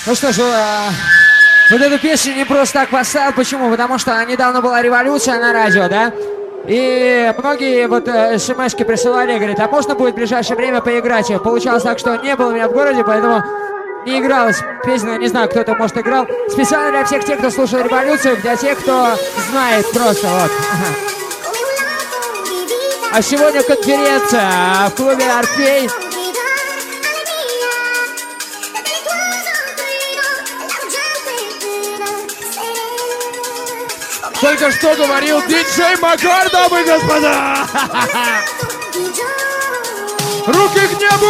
Ну что ж, вот эту песню не просто так поставил. Почему? Потому что недавно была революция на радио, да? И многие вот смс-ки присылали, говорят, а можно будет в ближайшее время поиграть? И получалось так, что не было меня в городе, поэтому не игралась песня, не знаю, кто-то, может, играл. Специально для всех тех, кто слушал революцию, для тех, кто знает просто, вот. А сегодня конференция в клубе «Орфей». Только что говорил диджей Макар, дамы и господа! Руки к небу!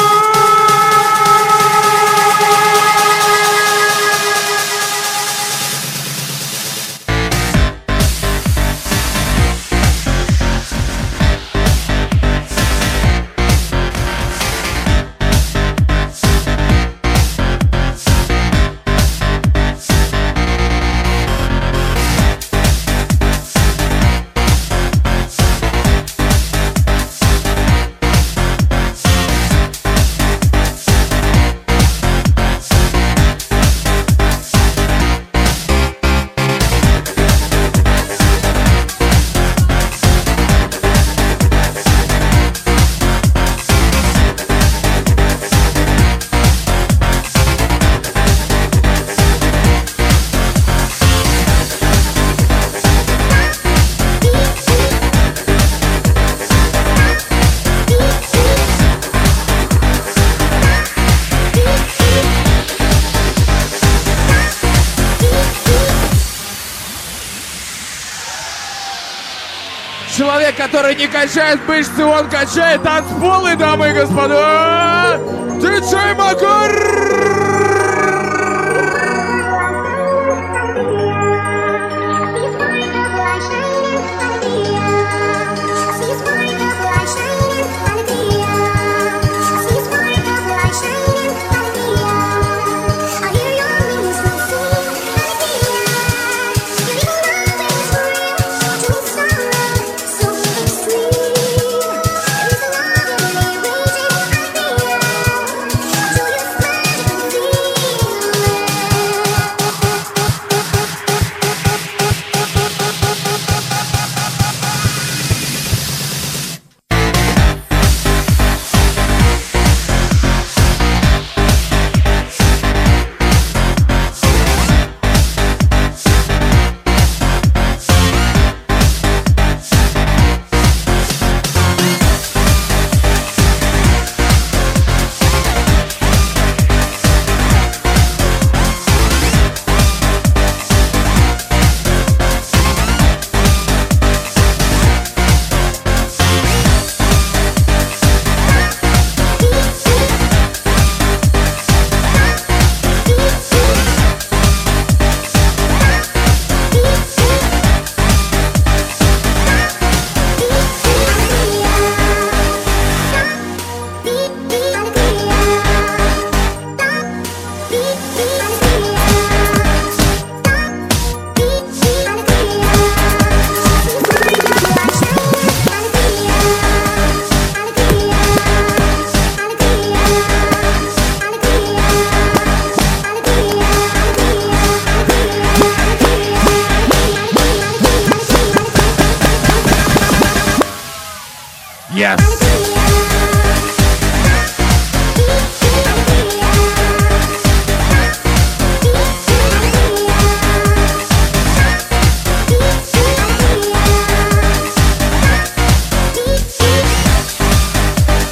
Человек, который не качает мышцы, он качает танцполы, дамы и господа! Диджей Макар!